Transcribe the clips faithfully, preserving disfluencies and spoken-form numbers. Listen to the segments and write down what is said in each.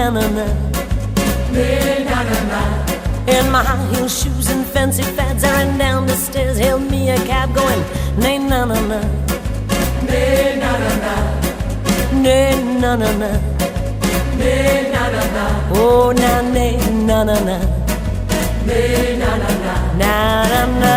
na na na, nay na na na. In my high heel shoes and fancy fads, I ran down the stairs, hailed me a cab, going nay na na na, nay na na na, nay na na na, nay na na na. Oh na nay na na na, nay na na na, na na na.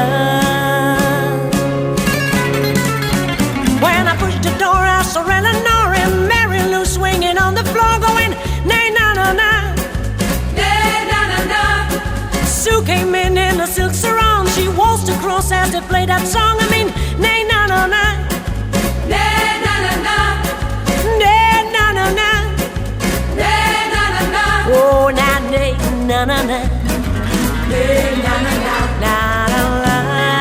When I pushed the door, I saw Eleanor and Mary Lou swinging on the floor, going nay na na na, nay na na na. Sue came in in a silk sarong. She waltzed across as they played that song. I mean, nay na na na, nay na na na, nay na na na, nay na na na. Oh na nay na na na, nay na na na, na na na.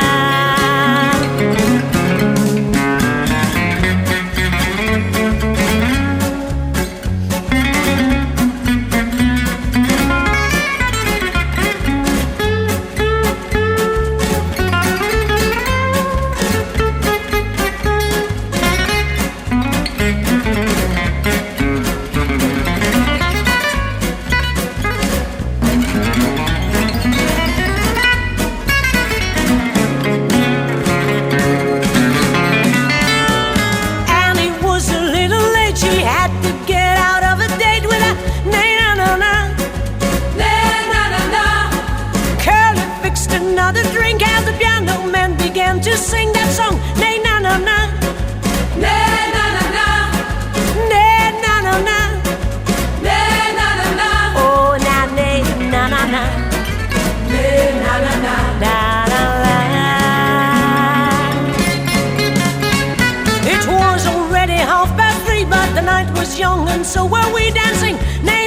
To sing that song, nay na na na, nay na na na, nay na na na, nay na na na. Oh na nay na na na, nay na na na, na na na. It was already half past three, but the night was young and so were we dancing. Nay